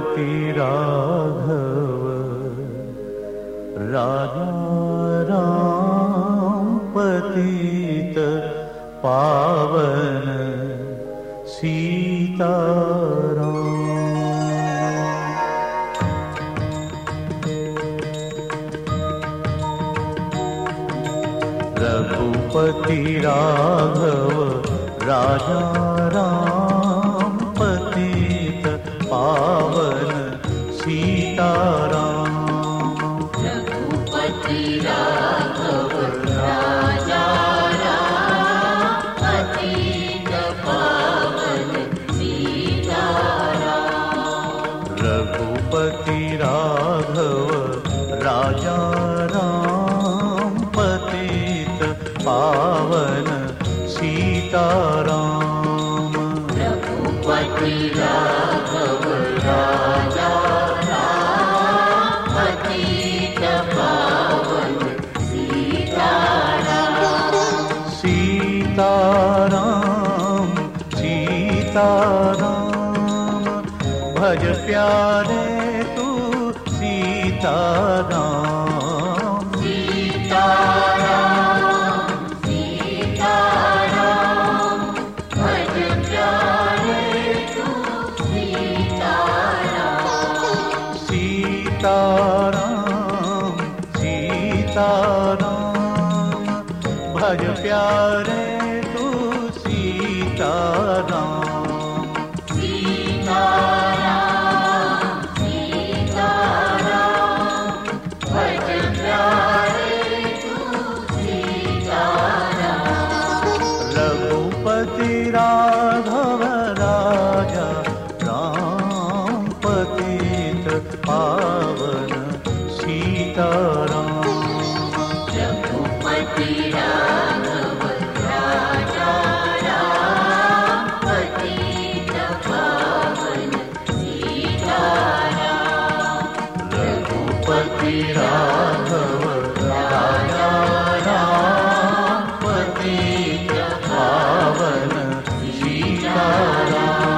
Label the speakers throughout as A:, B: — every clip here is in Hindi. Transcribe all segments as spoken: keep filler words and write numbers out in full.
A: रघुपति राघव राजा राम पतित पावन सीताराम। रघुपति राघव राजा राम पतित पावन सीताराम।
B: रघुपति राघव राजा राम पतित पावन सीताराम।
A: रघुपति राघव राजा राम पतित पावन सीताराम।
B: रघुपति राघव राजा राम पतित पावन सीताराम।
A: सीताराम सीताराम भज प्यारे तू सीताराम।
B: सीताराम सीताराम भज प्यारे तू सीताराम।
A: सीताराम सीताराम भज प्यारे तू सीताराम।
B: सीताराम सीताराम भज प्यारे तू सीताराम।
A: रघुपति राघव राजा राम पतित पावन सीताराम।
B: रघुपति राघव राजा राम पतित पावन सीताराम।
A: रघुपति राघव राजा राम पतित पावन सीताराम।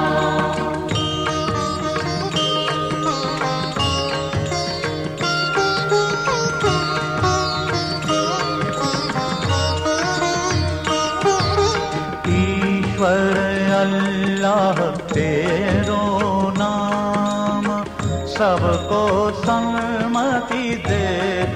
A: ईश्वर अल्लाह तेरो नाम सबको सन्मति दे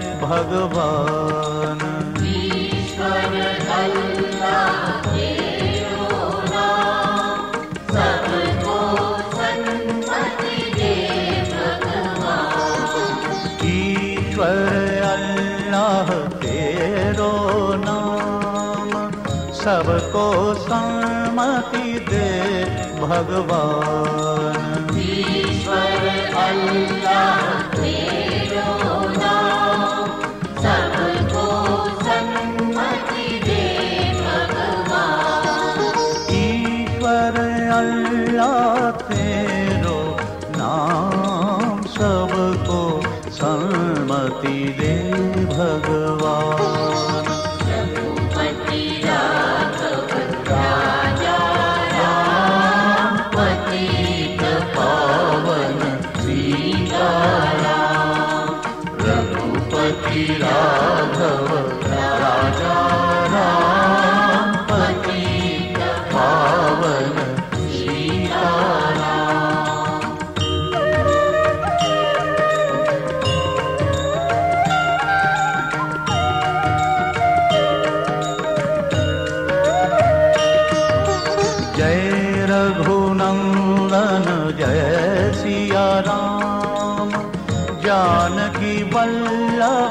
A: भगवान।
B: ईश्वर अल्लाह तेरो नाम सबको सन्मति दे भगवान।
A: ईश्वर अल्लाह तेरो नाम सबको सन्मति दे भगवान।
B: ईश्वर अल्लाह तेरो नाम सबको सन्मति दे भगवान।
A: ईश्वर अल्लाह तेरो नाम सबको सन्मति दे भगवान।
B: रघुपति राघव राजा राम पतित पावन सीताराम।
A: रघुपति राघव राजा राम पतित पावन सीताराम। जय रघुनंदन जय सिया राम जानकी वल्लभ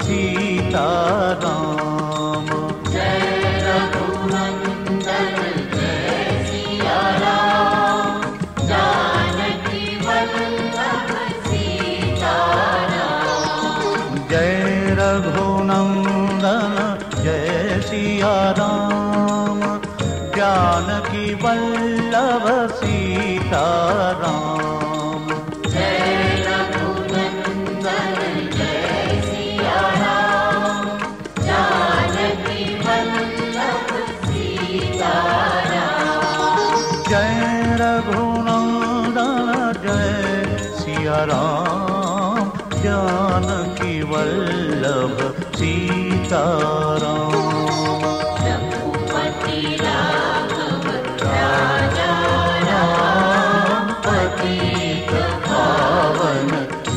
A: सीताराम।
B: जय रघुनंदन जय सिया राम जानकी वल्लभ सीताराम।
A: जय रघुनंदन जय सिया राम जानकी वल्लभ सीताराम।
B: जय रघुनंदन जय सिया राम जानकी वल्लभ सीताराम।
A: जय रघुनंदन जय वल्लभ सीताराम।
B: रघुपति राघव राजा राम, पतित पावन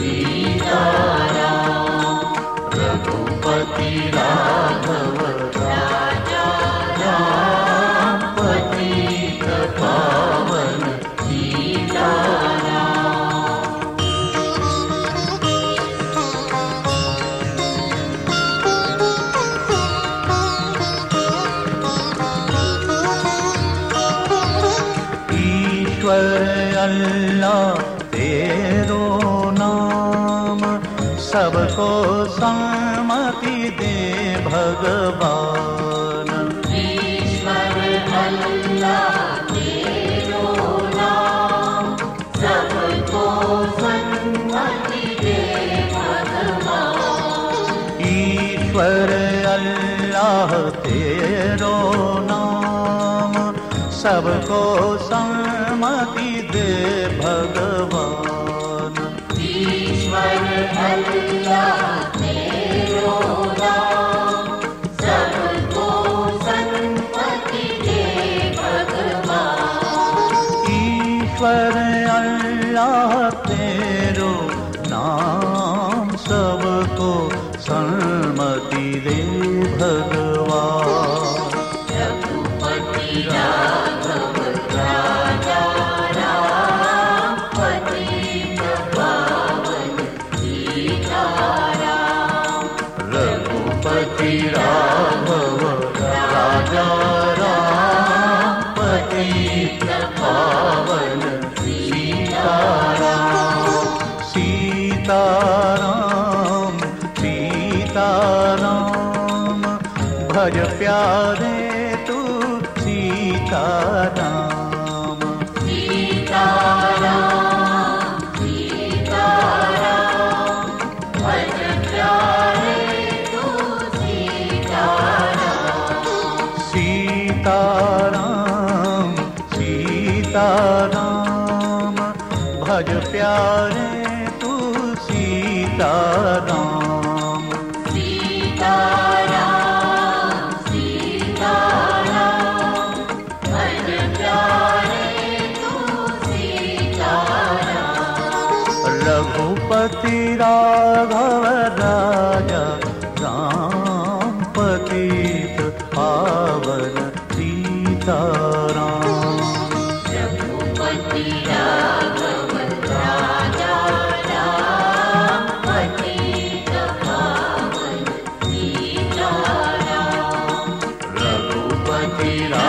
B: सीताराम।
A: रघुपति राघव
B: राजा
A: राम, पतित पावन
B: सीताराम।
A: ईश्वर अल्लाह तेरो नाम, सबको सम्मति दे भगवान।
B: ईश्वर अल्लाह तेरो नाम, सबको सन्मति दे भगवान।
A: ईश्वर अल्लाह तेरो नाम, सबको सम्मति दे भगवान।
B: ईश्वर अल्लाह तेरो नाम, सबको सन्मति दे भगवान।
A: ईश्वर अल्लाह तेरो नाम, सबको सम्मति दे भगवान।
B: रघुपति राघव राजा राम, पतित पावन सीताराम।
A: रघुपति राघव राजा राम, पतित पावन सीताराम। सीताराम सीताराम, भज प्यारे तू सीताराम।
B: सीताराम सीताराम, भज प्यारे तू सीताराम।
A: सीताराम सीताराम, भज प्यारे तू सीताराम।
B: सीताराम सीताराम, भज प्यारे तू सीताराम।
A: रघुपति राघव राजा राम, पतित पावन सीताराम।
B: रघुपति राघव राजा राम, पतित पावन सीताराम।
A: रघुपति